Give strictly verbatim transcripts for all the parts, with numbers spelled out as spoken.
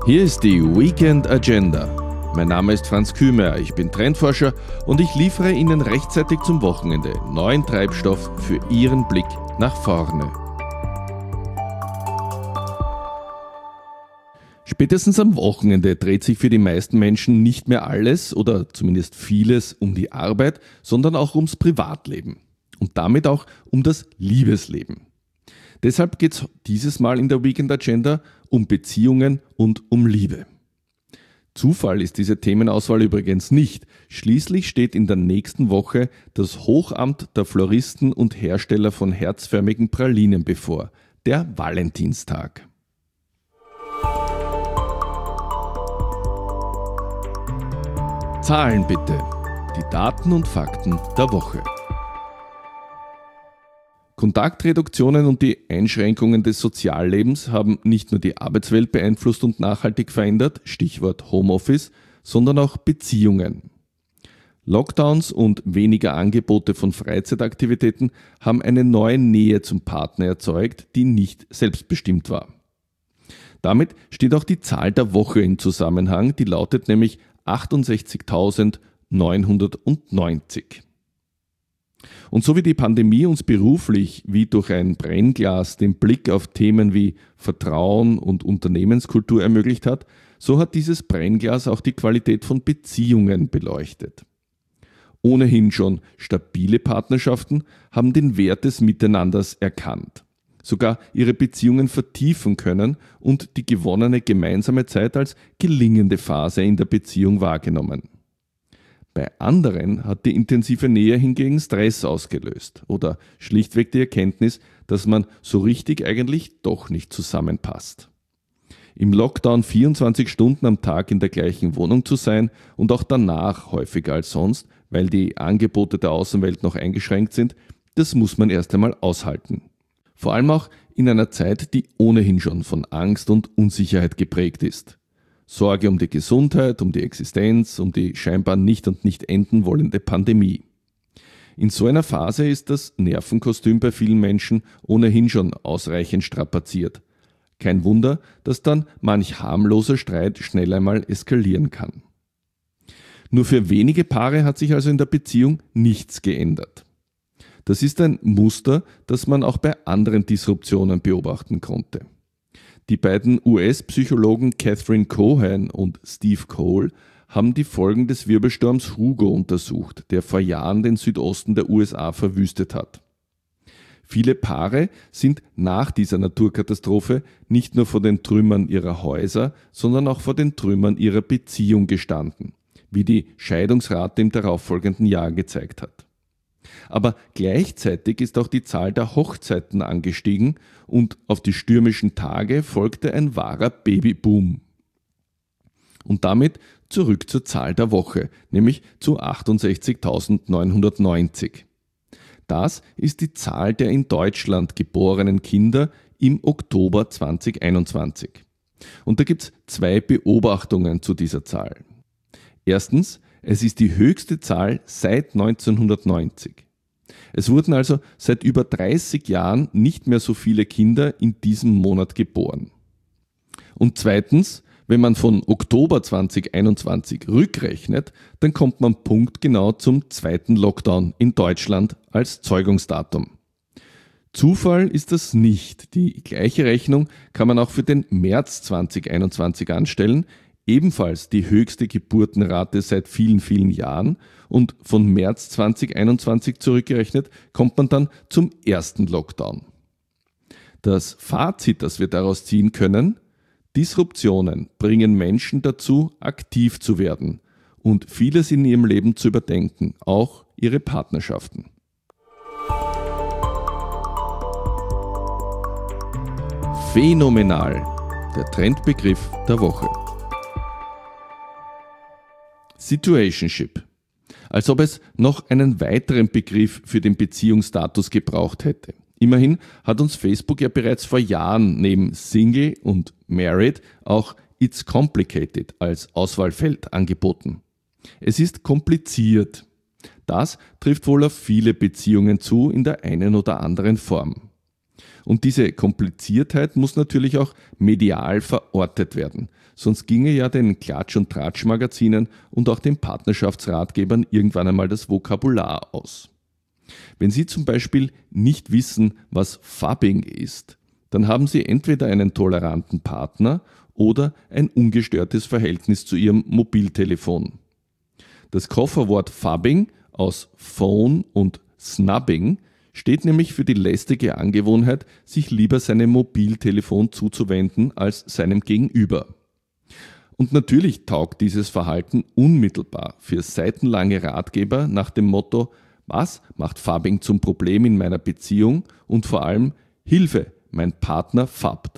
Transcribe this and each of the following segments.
Hier ist die Weekend Agenda. Mein Name ist Franz Kümer, ich bin Trendforscher und ich liefere Ihnen rechtzeitig zum Wochenende neuen Treibstoff für Ihren Blick nach vorne. Spätestens am Wochenende dreht sich für die meisten Menschen nicht mehr alles oder zumindest vieles um die Arbeit, sondern auch ums Privatleben und damit auch um das Liebesleben. Deshalb geht es dieses Mal in der Weekend Agenda um Beziehungen und um Liebe. Zufall ist diese Themenauswahl übrigens nicht. Schließlich steht in der nächsten Woche das Hochamt der Floristen und Hersteller von herzförmigen Pralinen bevor, der Valentinstag. Zahlen bitte. Die Daten und Fakten der Woche. Kontaktreduktionen und die Einschränkungen des Soziallebens haben nicht nur die Arbeitswelt beeinflusst und nachhaltig verändert, Stichwort Homeoffice, sondern auch Beziehungen. Lockdowns und weniger Angebote von Freizeitaktivitäten haben eine neue Nähe zum Partner erzeugt, die nicht selbstbestimmt war. Damit steht auch die Zahl der Woche in Zusammenhang, die lautet nämlich achtundsechzigtausendneunhundertneunzig. Und so wie die Pandemie uns beruflich wie durch ein Brennglas den Blick auf Themen wie Vertrauen und Unternehmenskultur ermöglicht hat, so hat dieses Brennglas auch die Qualität von Beziehungen beleuchtet. Ohnehin schon stabile Partnerschaften haben den Wert des Miteinanders erkannt, sogar ihre Beziehungen vertiefen können und die gewonnene gemeinsame Zeit als gelingende Phase in der Beziehung wahrgenommen. Bei anderen hat die intensive Nähe hingegen Stress ausgelöst oder schlichtweg die Erkenntnis, dass man so richtig eigentlich doch nicht zusammenpasst. Im Lockdown vierundzwanzig Stunden am Tag in der gleichen Wohnung zu sein und auch danach häufiger als sonst, weil die Angebote der Außenwelt noch eingeschränkt sind, das muss man erst einmal aushalten. Vor allem auch in einer Zeit, die ohnehin schon von Angst und Unsicherheit geprägt ist. Sorge um die Gesundheit, um die Existenz, um die scheinbar nicht und nicht enden wollende Pandemie. In so einer Phase ist das Nervenkostüm bei vielen Menschen ohnehin schon ausreichend strapaziert. Kein Wunder, dass dann manch harmloser Streit schnell einmal eskalieren kann. Nur für wenige Paare hat sich also in der Beziehung nichts geändert. Das ist ein Muster, das man auch bei anderen Disruptionen beobachten konnte. Die beiden U S-Psychologen Catherine Cohen und Steve Cole haben die Folgen des Wirbelsturms Hugo untersucht, der vor Jahren den Südosten der U S A verwüstet hat. Viele Paare sind nach dieser Naturkatastrophe nicht nur vor den Trümmern ihrer Häuser, sondern auch vor den Trümmern ihrer Beziehung gestanden, wie die Scheidungsrate im darauffolgenden Jahr gezeigt hat. Aber gleichzeitig ist auch die Zahl der Hochzeiten angestiegen und auf die stürmischen Tage folgte ein wahrer Babyboom. Und damit zurück zur Zahl der Woche, nämlich zu achtundsechzigtausendneunhundertneunzig. Das ist die Zahl der in Deutschland geborenen Kinder im Oktober zweitausendeinundzwanzig. Und da gibt es zwei Beobachtungen zu dieser Zahl. Erstens, es ist die höchste Zahl seit neunzehnhundertneunzig. Es wurden also seit über dreißig Jahren nicht mehr so viele Kinder in diesem Monat geboren. Und zweitens, wenn man von Oktober zweitausendeinundzwanzig rückrechnet, dann kommt man punktgenau zum zweiten Lockdown in Deutschland als Zeugungsdatum. Zufall ist das nicht. Die gleiche Rechnung kann man auch für den März zweitausendeinundzwanzig anstellen, ebenfalls die höchste Geburtenrate seit vielen, vielen Jahren, und von März zweitausendeinundzwanzig zurückgerechnet kommt man dann zum ersten Lockdown. Das Fazit, das wir daraus ziehen können: Disruptionen bringen Menschen dazu, aktiv zu werden und vieles in ihrem Leben zu überdenken, auch ihre Partnerschaften. Phänomenal, der Trendbegriff der Woche. Situationship. Als ob es noch einen weiteren Begriff für den Beziehungsstatus gebraucht hätte. Immerhin hat uns Facebook ja bereits vor Jahren neben Single und Married auch It's Complicated als Auswahlfeld angeboten. Es ist kompliziert. Das trifft wohl auf viele Beziehungen zu in der einen oder anderen Form. Und diese Kompliziertheit muss natürlich auch medial verortet werden. Sonst ginge ja den Klatsch- und Tratsch-Magazinen und auch den Partnerschaftsratgebern irgendwann einmal das Vokabular aus. Wenn Sie zum Beispiel nicht wissen, was Phubbing ist, dann haben Sie entweder einen toleranten Partner oder ein ungestörtes Verhältnis zu Ihrem Mobiltelefon. Das Kofferwort Phubbing aus Phone und Snubbing steht nämlich für die lästige Angewohnheit, sich lieber seinem Mobiltelefon zuzuwenden als seinem Gegenüber. Und natürlich taugt dieses Verhalten unmittelbar für seitenlange Ratgeber nach dem Motto: Was macht Phubbing zum Problem in meiner Beziehung? Und vor allem: Hilfe, mein Partner phubbt.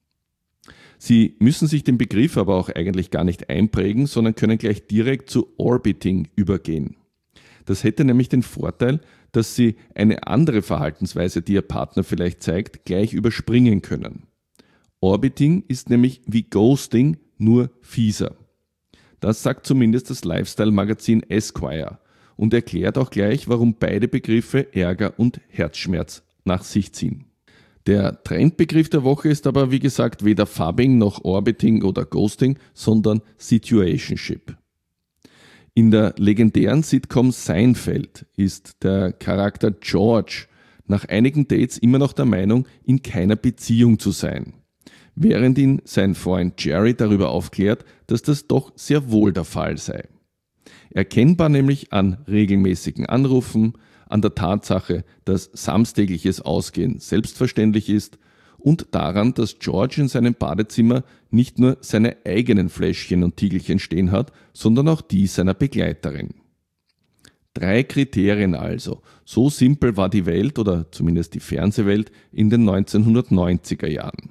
Sie müssen sich den Begriff aber auch eigentlich gar nicht einprägen, sondern können gleich direkt zu Orbiting übergehen. Das hätte nämlich den Vorteil, dass Sie eine andere Verhaltensweise, die Ihr Partner vielleicht zeigt, gleich überspringen können. Orbiting ist nämlich wie Ghosting, nur fieser. Das sagt zumindest das Lifestyle-Magazin Esquire und erklärt auch gleich, warum beide Begriffe Ärger und Herzschmerz nach sich ziehen. Der Trendbegriff der Woche ist aber, wie gesagt, weder Phubbing noch Orbiting oder Ghosting, sondern Situationship. In der legendären Sitcom Seinfeld ist der Charakter George nach einigen Dates immer noch der Meinung, in keiner Beziehung zu sein, während ihn sein Freund Jerry darüber aufklärt, dass das doch sehr wohl der Fall sei. Erkennbar nämlich an regelmäßigen Anrufen, an der Tatsache, dass samstägliches Ausgehen selbstverständlich ist und daran, dass George in seinem Badezimmer nicht nur seine eigenen Fläschchen und Tiegelchen stehen hat, sondern auch die seiner Begleiterin. Drei Kriterien also. So simpel war die Welt oder zumindest die Fernsehwelt in den neunzehnhundertneunziger Jahren.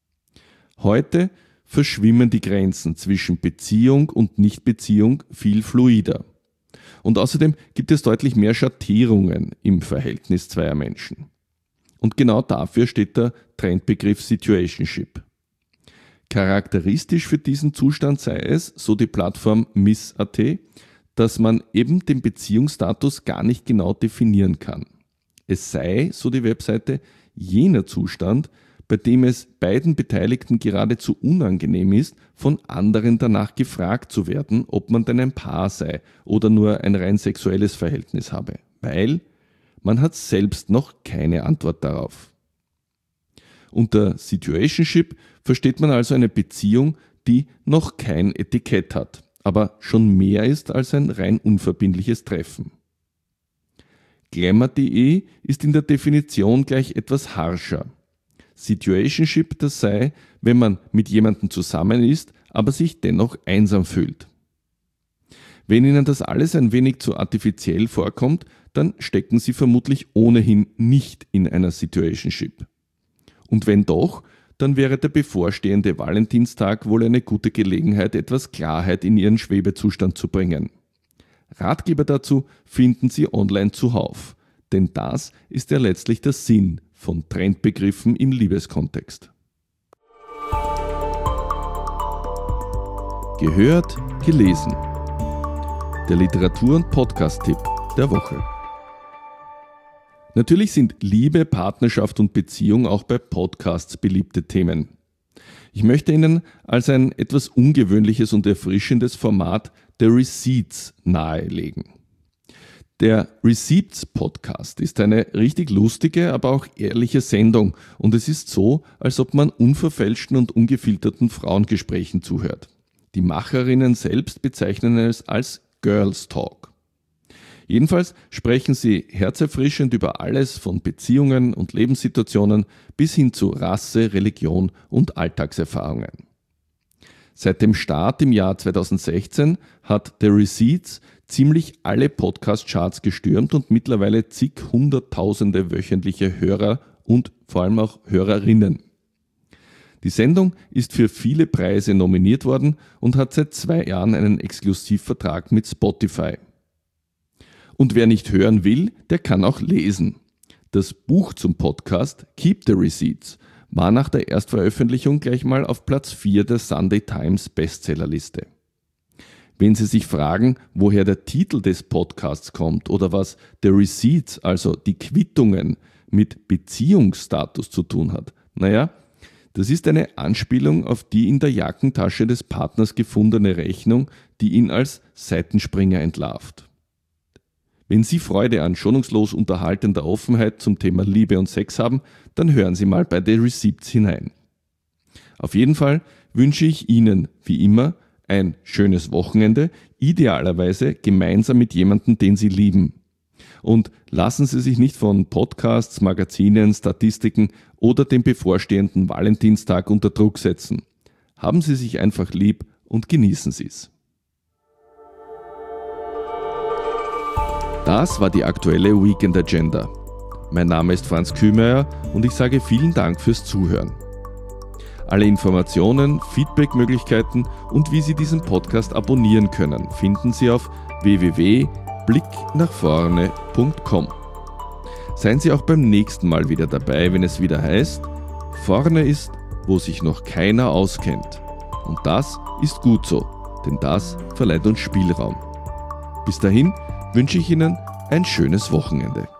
Heute verschwimmen die Grenzen zwischen Beziehung und Nichtbeziehung viel fluider. Und außerdem gibt es deutlich mehr Schattierungen im Verhältnis zweier Menschen. Und genau dafür steht der Trendbegriff Situationship. Charakteristisch für diesen Zustand sei es, so die Plattform Miss Punkt at, dass man eben den Beziehungsstatus gar nicht genau definieren kann. Es sei, so die Webseite, jener Zustand, bei dem es beiden Beteiligten geradezu unangenehm ist, von anderen danach gefragt zu werden, ob man denn ein Paar sei oder nur ein rein sexuelles Verhältnis habe, weil man hat selbst noch keine Antwort darauf. Unter Situationship versteht man also eine Beziehung, die noch kein Etikett hat, aber schon mehr ist als ein rein unverbindliches Treffen. Glamour punkt de ist in der Definition gleich etwas harscher. Situationship, das sei, wenn man mit jemandem zusammen ist, aber sich dennoch einsam fühlt. Wenn Ihnen das alles ein wenig zu artifiziell vorkommt, dann stecken Sie vermutlich ohnehin nicht in einer Situationship. Und wenn doch, dann wäre der bevorstehende Valentinstag wohl eine gute Gelegenheit, etwas Klarheit in Ihren Schwebezustand zu bringen. Ratgeber dazu finden Sie online zuhauf, denn das ist ja letztlich der Sinn von Trendbegriffen im Liebeskontext. Gehört, gelesen. Der Literatur- und Podcast-Tipp der Woche. Natürlich sind Liebe, Partnerschaft und Beziehung auch bei Podcasts beliebte Themen. Ich möchte Ihnen als ein etwas ungewöhnliches und erfrischendes Format der Receipts nahelegen. Der Receipts Podcast ist eine richtig lustige, aber auch ehrliche Sendung und es ist so, als ob man unverfälschten und ungefilterten Frauengesprächen zuhört. Die Macherinnen selbst bezeichnen es als Girls Talk. Jedenfalls sprechen sie herzerfrischend über alles von Beziehungen und Lebenssituationen bis hin zu Rasse, Religion und Alltagserfahrungen. Seit dem Start im Jahr zweitausendsechzehn hat The Receipts ziemlich alle Podcast-Charts gestürmt und mittlerweile zig hunderttausende wöchentliche Hörer und vor allem auch Hörerinnen. Die Sendung ist für viele Preise nominiert worden und hat seit zwei Jahren einen Exklusivvertrag mit Spotify. Und wer nicht hören will, der kann auch lesen. Das Buch zum Podcast Keep the Receipts war nach der Erstveröffentlichung gleich mal auf Platz vier der Sunday Times Bestsellerliste. Wenn Sie sich fragen, woher der Titel des Podcasts kommt oder was The Receipts, also die Quittungen, mit Beziehungsstatus zu tun hat? Naja, das ist eine Anspielung auf die in der Jackentasche des Partners gefundene Rechnung, die ihn als Seitenspringer entlarvt. Wenn Sie Freude an schonungslos unterhaltender Offenheit zum Thema Liebe und Sex haben, dann hören Sie mal bei The Receipts hinein. Auf jeden Fall wünsche ich Ihnen, wie immer, ein schönes Wochenende, idealerweise gemeinsam mit jemandem, den Sie lieben. Und lassen Sie sich nicht von Podcasts, Magazinen, Statistiken oder dem bevorstehenden Valentinstag unter Druck setzen. Haben Sie sich einfach lieb und genießen Sie es. Das war die aktuelle Weekend Agenda. Mein Name ist Franz Kühmeier und ich sage vielen Dank fürs Zuhören. Alle Informationen, Feedbackmöglichkeiten und wie Sie diesen Podcast abonnieren können, finden Sie auf w w w punkt blick nach vorne punkt com. Seien Sie auch beim nächsten Mal wieder dabei, wenn es wieder heißt, vorne ist, wo sich noch keiner auskennt. Und das ist gut so, denn das verleiht uns Spielraum. Bis dahin wünsche ich Ihnen ein schönes Wochenende.